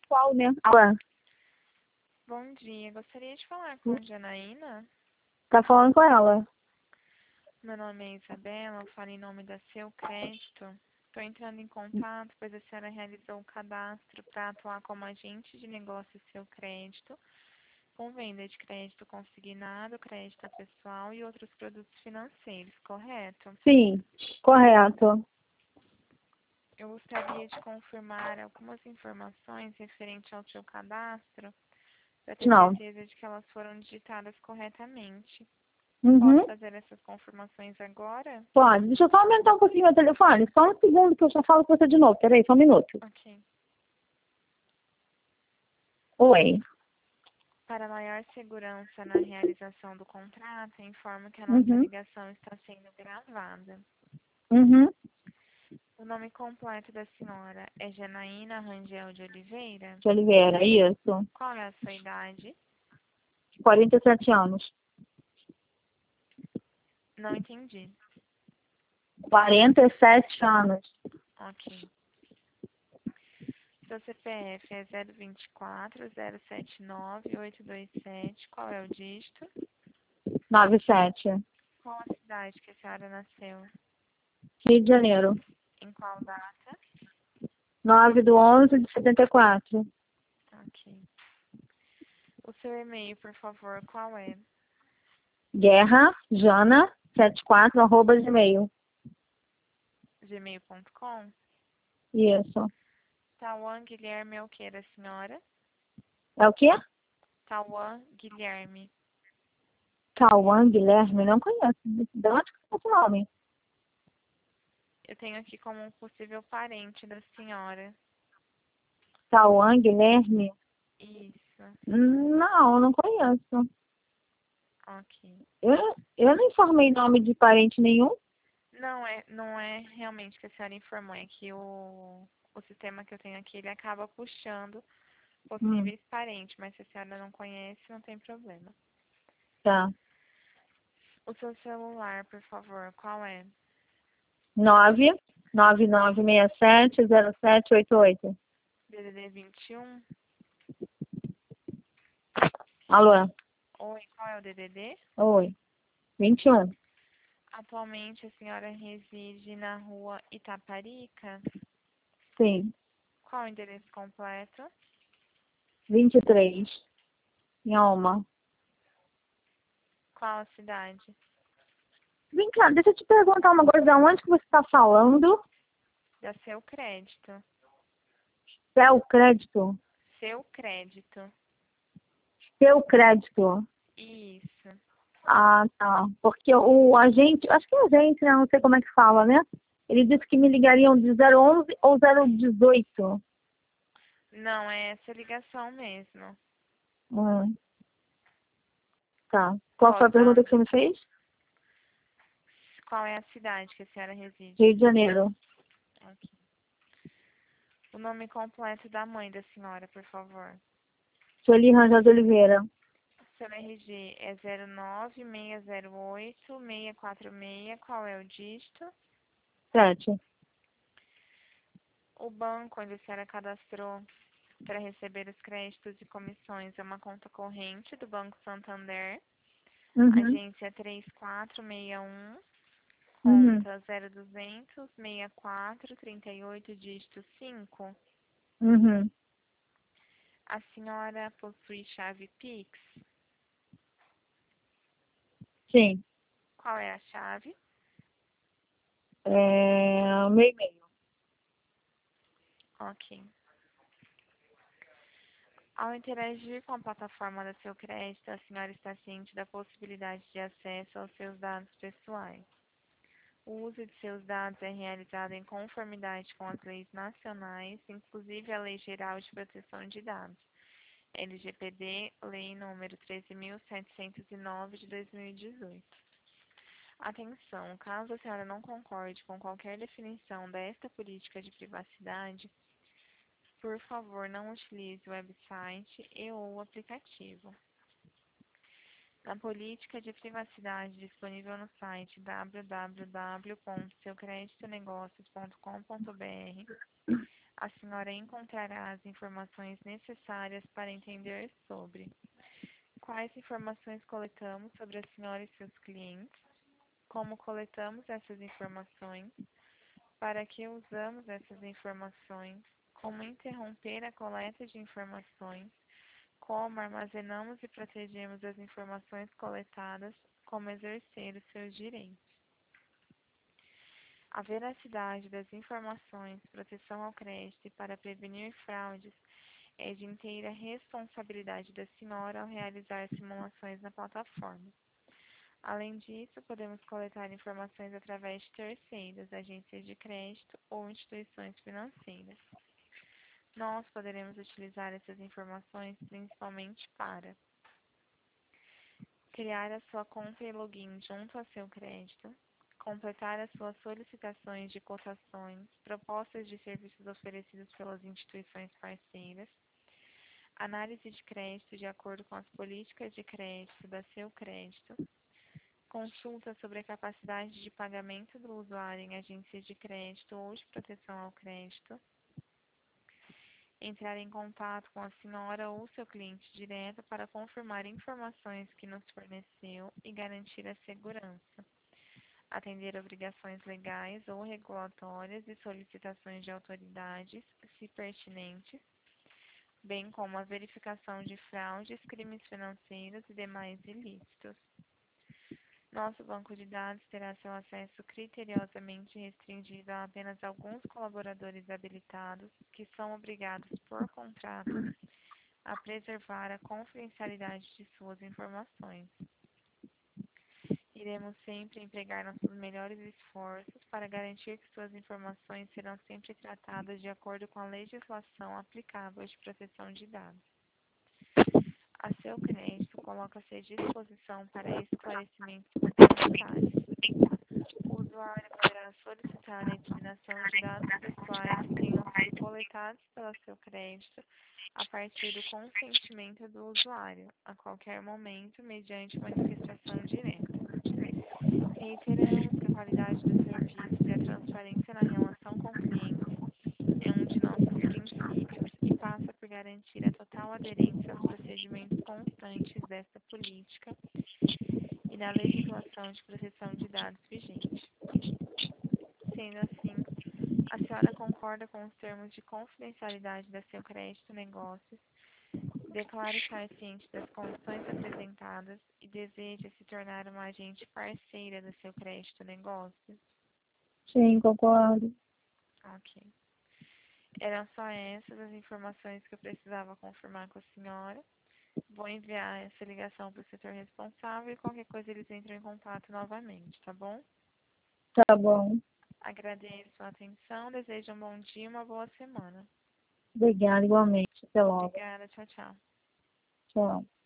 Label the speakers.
Speaker 1: pessoal, né? Alô,
Speaker 2: Bom dia, gostaria de falar com a Janaína.
Speaker 1: tá falando com ela.
Speaker 2: Meu nome é Isabela, eu falo em nome da Seu Crédito. Estou entrando em contato, pois a senhora realizou o cadastro para atuar como agente de negócio Seu Crédito, com venda de crédito consignado, crédito pessoal e outros produtos financeiros, correto?
Speaker 1: Sim, correto.
Speaker 2: Eu gostaria de confirmar algumas informações referentes ao seu cadastro, para ter
Speaker 1: Não.
Speaker 2: certeza de que elas foram digitadas corretamente. Posso
Speaker 1: Uhum.
Speaker 2: fazer essas confirmações agora?
Speaker 1: Pode. Deixa eu só aumentar um pouquinho meu telefone. Só um segundo que eu já falo com você de novo. Peraí, só um minuto.
Speaker 2: Ok.
Speaker 1: Oi.
Speaker 2: Para maior segurança na realização do contrato, informo que a nossa
Speaker 1: Uhum.
Speaker 2: ligação está sendo gravada.
Speaker 1: Uhum.
Speaker 2: O nome completo da senhora é Janaína Rangel de Oliveira?
Speaker 1: De Oliveira, isso.
Speaker 2: Qual é a sua idade?
Speaker 1: 47 anos.
Speaker 2: Não entendi.
Speaker 1: 47 anos.
Speaker 2: Ok. Seu CPF é 024-079-827. Qual é o dígito?
Speaker 1: 97.
Speaker 2: Qual a cidade que a senhora nasceu?
Speaker 1: Rio de Janeiro.
Speaker 2: Em qual data?
Speaker 1: 9/11/74.
Speaker 2: Ok. O seu e-mail, por favor, qual é?
Speaker 1: Guerra, Jana, 74, @gmail.
Speaker 2: gmail.com?
Speaker 1: Isso.
Speaker 2: Tauan Guilherme é o que da senhora?
Speaker 1: É o quê?
Speaker 2: Tauan Guilherme.
Speaker 1: Cauã Guilherme? Não conheço. De onde que é esse nome?
Speaker 2: Eu tenho aqui como um possível parente da senhora.
Speaker 1: Cauã Guilherme?
Speaker 2: Isso.
Speaker 1: Não conheço.
Speaker 2: Ok.
Speaker 1: Eu não informei nome de parente nenhum.
Speaker 2: Não é realmente que a senhora informou, é que o sistema que eu tenho aqui, ele acaba puxando
Speaker 1: Hum,
Speaker 2: possíveis parentes, mas se a senhora não conhece, não tem problema.
Speaker 1: tá.
Speaker 2: O seu celular, por favor, qual é?
Speaker 1: 999670788.
Speaker 2: DDD 21?
Speaker 1: Alô?
Speaker 2: Oi, qual é o DDD?
Speaker 1: Oi. 21.
Speaker 2: Atualmente a senhora reside na rua Itaparica?
Speaker 1: Sim.
Speaker 2: Qual o endereço completo?
Speaker 1: 23. Em Alma.
Speaker 2: Qual a cidade?
Speaker 1: Vem cá, deixa eu te perguntar uma coisa. Onde que você está falando?
Speaker 2: Da Seu Crédito.
Speaker 1: Seu crédito?
Speaker 2: Seu Crédito.
Speaker 1: Seu crédito.
Speaker 2: Isso.
Speaker 1: Ah, tá. Porque o agente, acho que é agente, né? Não sei como é que fala, né? Ele disse que me ligariam de 011 ou 018.
Speaker 2: Não, é essa ligação mesmo.
Speaker 1: Hum, tá. Qual foi a pergunta
Speaker 2: Posso.
Speaker 1: que você me fez?
Speaker 2: Qual é a cidade que a senhora reside?
Speaker 1: Rio de Janeiro.
Speaker 2: Ok. O nome completo da mãe da senhora, por favor.
Speaker 1: Sueli Rangel de Oliveira.
Speaker 2: Seu RG é 09608-646. Qual é o dígito?
Speaker 1: 7.
Speaker 2: O banco onde a senhora cadastrou para receber os créditos e comissões é uma conta corrente do Banco Santander.
Speaker 1: Uhum.
Speaker 2: Agência 3461,
Speaker 1: Uhum.
Speaker 2: conta 0200-6438, dígito 5.
Speaker 1: Uhum.
Speaker 2: A senhora possui chave Pix?
Speaker 1: Sim.
Speaker 2: Qual é a chave?
Speaker 1: O meu e-mail.
Speaker 2: Ok. Ao interagir com a plataforma da Seu Crédito, a senhora está ciente da possibilidade de acesso aos seus dados pessoais. O uso de seus dados é realizado em conformidade com as leis nacionais, inclusive a Lei Geral de Proteção de Dados, LGPD, Lei número 13.709 de 2018. Atenção, caso a senhora não concorde com qualquer definição desta política de privacidade, por favor, não utilize o website e ou o aplicativo. Na política de privacidade disponível no site www.seucreditonegocios.com.br, A senhora encontrará as informações necessárias para entender sobre quais informações coletamos sobre a senhora e seus clientes, como coletamos essas informações, para que usamos essas informações, como interromper a coleta de informações, como armazenamos e protegemos as informações coletadas, como exercer os seus direitos. A veracidade das informações, proteção ao crédito e para prevenir fraudes é de inteira responsabilidade da senhora ao realizar simulações na plataforma. Além disso, podemos coletar informações através de terceiros, agências de crédito ou instituições financeiras. Nós poderemos utilizar essas informações principalmente para criar a sua conta e login junto ao seu crédito, completar as suas solicitações de cotações, propostas de serviços oferecidos pelas instituições parceiras, análise de crédito de acordo com as políticas de crédito da seu crédito, consulta sobre a capacidade de pagamento do usuário em agências de crédito ou de proteção ao crédito, entrar em contato com a senhora ou seu cliente direto para confirmar informações que nos forneceu e garantir a segurança, atender obrigações legais ou regulatórias e solicitações de autoridades, se pertinentes, bem como a verificação de fraudes, crimes financeiros e demais ilícitos. Nosso banco de dados terá seu acesso criteriosamente restringido a apenas alguns colaboradores habilitados, que são obrigados por contrato a preservar a confidencialidade de suas informações. Iremos sempre empregar nossos melhores esforços para garantir que suas informações serão sempre tratadas de acordo com a legislação aplicável de proteção de dados. A seu crédito, coloca-se à disposição para esclarecimentos complementares. O usuário poderá solicitar a eliminação de dados pessoais que tenham sido coletados pelo seu crédito a partir do consentimento do usuário, a qualquer momento, mediante manifestação direta. Reiteramos que a qualidade do serviço e a transparência na relação com clientes é um de nossos princípios e passa por garantir a total aderência aos procedimentos constantes desta política e na legislação de proteção de dados vigente. Sendo assim, a senhora concorda com os termos de confidencialidade da seu crédito negócios, declara estar ciente das condições apresentadas e deseja se tornar uma agente parceira do seu crédito negócios?
Speaker 1: Sim, concordo.
Speaker 2: Ok. Eram só essas as informações que eu precisava confirmar com a senhora. Vou enviar essa ligação para o setor responsável e qualquer coisa eles entram em contato novamente, tá bom?
Speaker 1: Tá bom.
Speaker 2: Agradeço a atenção, desejo um bom dia e uma boa semana.
Speaker 1: Obrigada, igualmente. Até logo.
Speaker 2: Obrigada, tchau, tchau.
Speaker 1: Tchau.